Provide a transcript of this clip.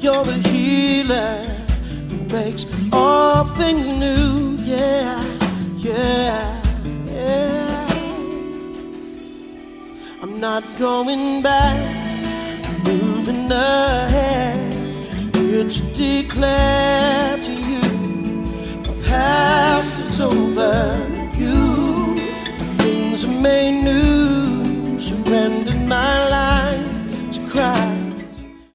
You're the healer who makes all things new. Yeah, yeah, yeah. I'm not going back, I'm moving ahead. Here to declare to you, my past is over.